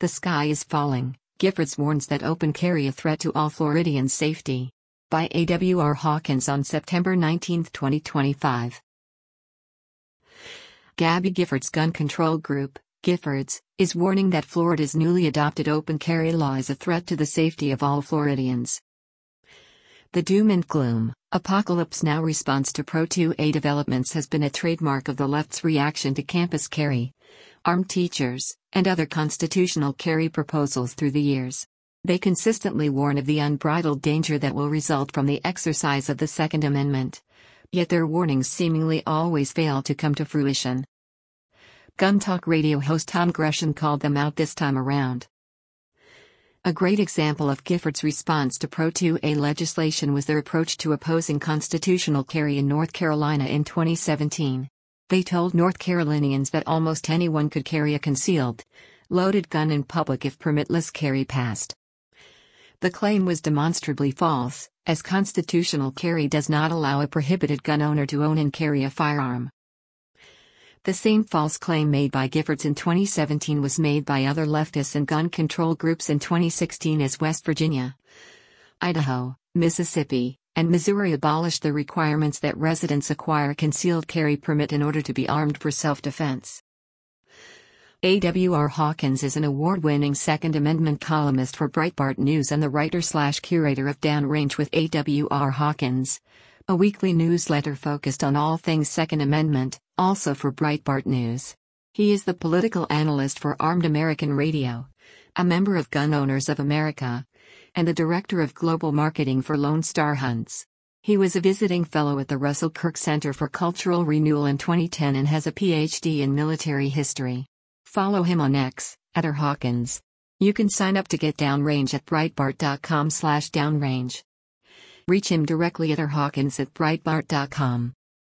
The sky is falling. Giffords warns that open carry a threat to all Floridians' safety. By A.W.R. Hawkins on September 19, 2025. Gabby Giffords Gun Control Group, Giffords, is warning that Florida's newly adopted open carry law is a threat to the safety of all Floridians. The doom and gloom, apocalypse now response to Pro 2A developments has been a trademark of the left's reaction to campus carry, armed teachers, and other constitutional carry proposals through the years. They consistently warn of the unbridled danger that will result from the exercise of the Second Amendment. Yet their warnings seemingly always fail to come to fruition. Gun Talk Radio host Tom Gresham called them out this time around. A great example of Giffords' response to Pro 2A legislation was their approach to opposing constitutional carry in North Carolina in 2017. They told North Carolinians that almost anyone could carry a concealed, loaded gun in public if permitless carry passed. The claim was demonstrably false, as constitutional carry does not allow a prohibited gun owner to own and carry a firearm. The same false claim made by Giffords in 2017 was made by other leftists and gun control groups in 2016 as West Virginia, Idaho, Mississippi, and Missouri abolished the requirements that residents acquire a concealed carry permit in order to be armed for self-defense. A.W.R. Hawkins is an award-winning Second Amendment columnist for Breitbart News and the writer/curator of Downrange with A.W.R. Hawkins, a weekly newsletter focused on all things Second Amendment, also for Breitbart News. He is the political analyst for Armed American Radio, a member of Gun Owners of America, and the director of global marketing for Lone Star Hunts. He was a visiting fellow at the Russell Kirk Center for Cultural Renewal in 2010 and has a PhD in military history. Follow him on X, @Hawkins. You can sign up to get Downrange at Breitbart.com/downrange. Reach him directly at Hawkins@Breitbart.com.